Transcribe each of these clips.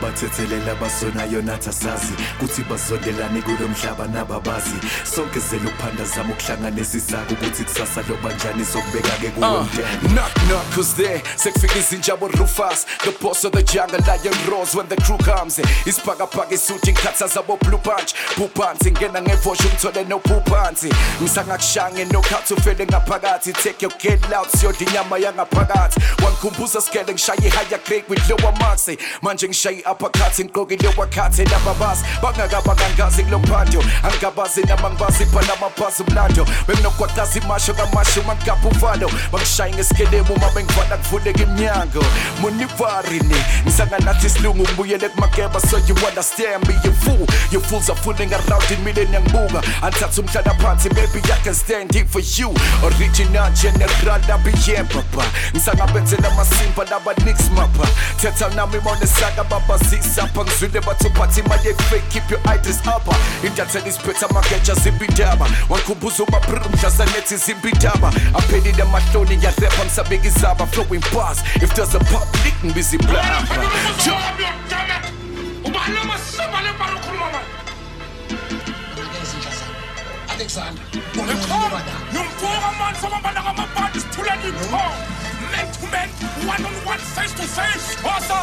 abathethelela basonayo nathi asazi kuthi basondelane kulo mhlaba nababazi sonke zelo phanda zama ukuhlanganisa isaka ukuthi kusasa lobanjani sokubeka-ke kulo knock knock who's there sekufika izinjabo Rufus the boss of the jungle lion rose when the crew comes isibhakabhaka isuthi ngikhathaza bo-blue punch phansi ngena ngevosha umthole no-phansi ngisangakushange nokhathi ufele ngaphakathi take your get loud siyodla inyama yangaphakathi wangikhumbuza skele ngishaye i-higher grade with lower marks manje ngishaye i-uppercut ngigqoke lower cut lababasi bangakabangangazi kulo mphando angabazi nama ngibazi phanamabhazi umlando benginogwaqaza imasho kamasho mangigapha uvalo bangishaye ngesikelebu uma bengivala kuvuleka iminyango munivarini ngisanganathi isilungu ngibuyele kumakeba so you understand me you fools are fooling around in millennium bunga antatha umhlala phansi baby I can stand here for you original general abiyem papa ngisangabenzela amasimba laba nicks mapha thetha nami monesaka babazisa pha ngizwile bathu phathi imali fake keep your eyes up intathela isiphetha amageja zimbindaba wangikhumbuza umabhru mhlasanethi zimbindaba aphelile amahloni ngiyarepa ngisabeka izaba flowing bars if there's a public ngibiza iplamba ubalama sabale barukhuluma manje Alexander yumvuka manje sabamba ngamabhadi sithuleni men to men one on one face to face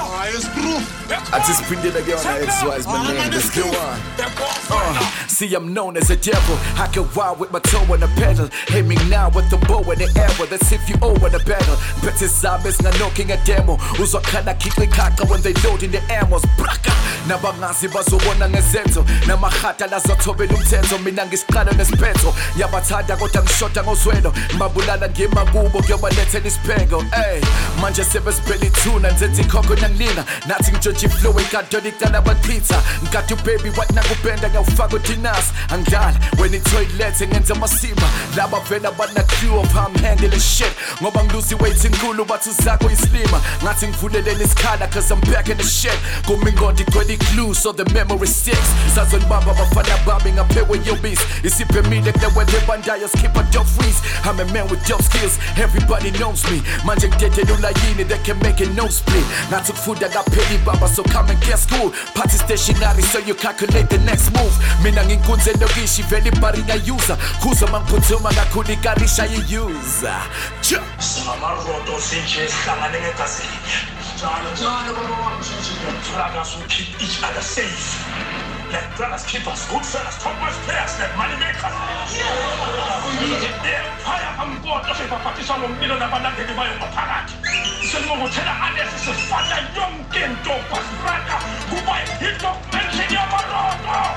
I just printed again on XY's my name let's go on see I'm known as a devil I can wild with my toe on the pedal aiming now with the bow in the air that's if you over the battle better zombies knocking a demo uzwakhala khikwe khaka when they load in the ammos braka nabangazi bazobona ngezenzo namahata lazothobela umthetho mina ngisiqala nesiphetho yabathanda kodwa ngishota ngozwelo mabulala ngemakubo kuyobalethela isipheko manje sebesiphela ithuna nzenza ikhokho nangilina nathi ngitshontshe flow enkantolo iqala bachitha ngikade baby what nakubenda ngiyawufaka udinas angidala when itoilet ngenza amasimba laba vela bana crew of I'm handling shit ngoba ngilusi weight inkulu bathu zakho islima ngathi ngivulelele isikhala cause I'm back in the shit kumingondi kweli clue so the memory sticks sazonibamba bafana bami ngaphewe yobisi isiphemile kulewe bandayo skip a dope freeze I'm a man with dope skills everybody knows me manje ngidedela ulayini they can make it no split ngathi ukufunda kapheli baba so come and get school party stationary so you calculate the next move mina nginkunze lokishi vele ibari ngayuza khuza mangiphuthuma kakhulu ikarisha yiyuza samaroto sinje sihlangane ngegazi njalo baba ngithola so keep each other safe let brothers keep us good fellas top much players let money makers fire amboto sebaphathisa ngomlilo nabalandeli bayo ngaphakathi sengokuthela alesi sifana yonke into basiraka kuba into mention yamaroto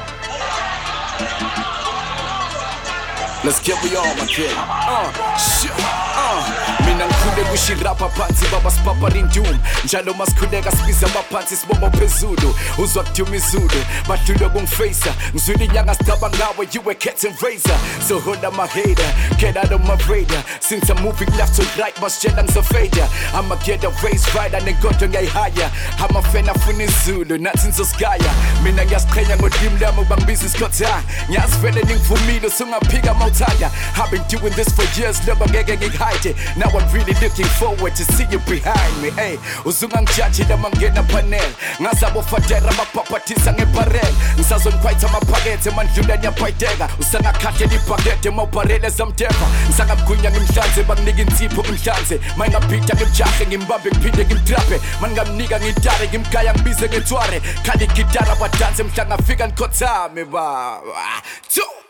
let's get we all my kid shit mina ngikhule kushirapa phansi baba sipaparindum njalo masikhuleka sibiza amaphansi sibomba phezulu uzwa kuduma izulu badlula kungifacea ngizwile inyanga sidaba ngawe you a cat and razor so hold up my hater get out of my radar since I'm moving left to right basitshela ngizofada I'ma get a race rider nenkonto ngiyayihaya amafena afuna izulu nathi ngizosigaya mina ngiyasiqhenya ngodimi lami ubangibiza isikhothana ngiyazivele ningivumile usungaphika mawuthanda I've been doing this for years loba ngeke ngihide now I'm really looking forward to see you behind me hey uzungangijudge lama ngena panel ngazabo fadera baphapathisa ngebarrel ngisazonikhwayitha amaphakethe mandlula nyabhayideka usangakhathela ibhakede mawubharele zamdeva ngisangabgunya ngimhlanze banginika insipho ngimhlanze mayingabhida ngimjahe ngimbambe ngiphinde ngimdraphe mangingamnika ngidare ngimgaya ngibize ngethware khali igitara badanse mhlanga fika nikhothame baba